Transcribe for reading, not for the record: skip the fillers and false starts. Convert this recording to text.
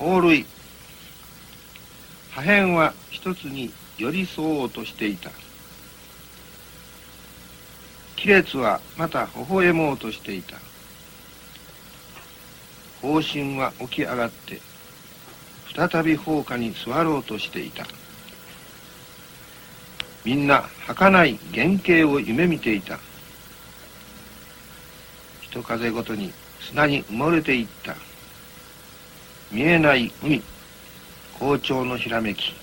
法類。破片は一つに寄り添おうとしていた。亀裂はまた微笑もうとしていた。砲身は起き上がって再び砲火に座ろうとしていた。みんな儚い原型を夢見ていた。一風ごとに砂に埋もれていった。見えない海、校長のひらめき。